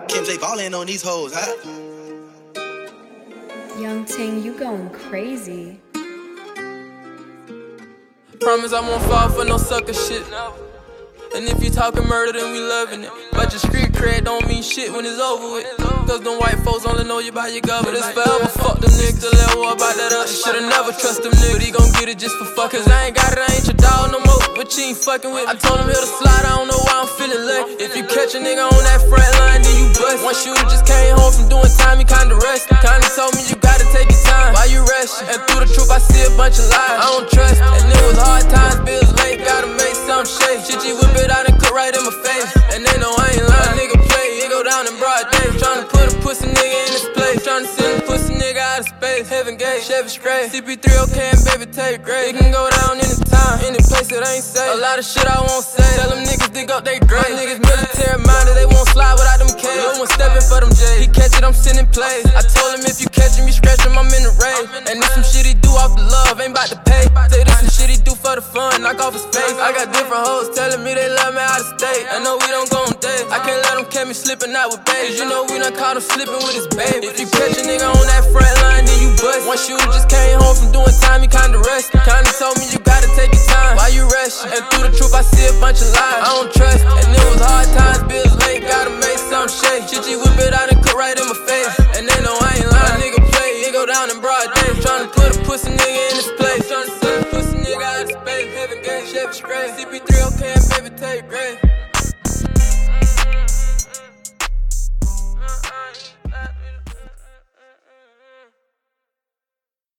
Kim J ballin' on these hoes, huh? Young Ting, you going crazy. Promise I won't fall for no sucker shit. And if you talking murder, then we loving it. But your street cred don't mean shit when it's over with. Cause them white folks only know you by your government. It's forever, fuck them niggas. The level about that other shit. I never trust them niggas. But he gon' get it just for fuck. Cause I ain't got it, I ain't your dog no more. But you ain't fucking with me. I told him he'll slide, I don't know why I'm feeling lucky. If you catch a nigga on that front line, then you bust. One shooter just came home from doing time, he kinda rusty. Kinda told me you gotta take your time. Why you rushing? And through the truth, I see a bunch of lies. I don't trust. And it was hard times, bills late, gotta make some shake. Shit, you whip it out and cook right in my face. And they know I ain't lying. A nigga play, he go down in broad day. Tryna put a pussy nigga in his place. Tryna send a pussy nigga out of space. Heaven gate, Chevy straight. CP3 okay and baby take great. It can go down anytime, any place that ain't safe. A lot of shit I won't say. Tell them niggas dig up they grave. My niggas military minded, they won't slide without them K's. No one stepping for them J's. He catch it, I'm sending plays. I told him if you catch him, you scratch him, I'm in the rave. And this some shit he do off the love, ain't bout to pay. Say this some shit he do for the fun, knock off his face. I got different hoes telling me they love me out of state. I know we don't go on dates. I can't let them catch me slipping out with babes. You know we done caught him slipping with his baby. If you catch a nigga on that front line, then you bust. One shooter just came home from doing time, he kinda rusty. Kinda told me you gotta take your time. Why you rushing? And through the truth, I see a bunch of lies. I don't trust. And it was hard times, bills late, gotta make some shake. Shit, you whip it out and cook right in my face. And they know I ain't lying. A nigga play, he go down in broad day. Tryna put a pussy nigga in his place. Tryna send a pussy nigga out of space. Heaven gate, Chevy straight. CP3 okay and baby take great.